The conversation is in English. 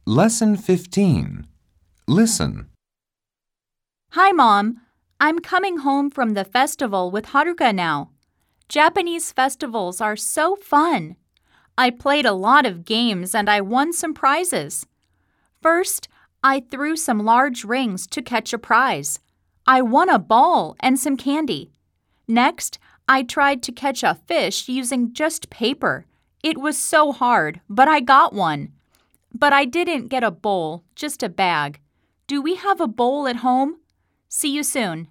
Lesson 15. Listen. Hi, Mom. I'm coming home from the festival with Haruka now. Japanese festivals are so fun. I played a lot of games and I won some prizes. First, I threw some large rings to catch a prize. I won a ball and some candy. Next, I tried to catch a fish using just paper. It was so hard, but I got one. But I didn't get a bowl, just a bag. Do we have a bowl at home? See you soon.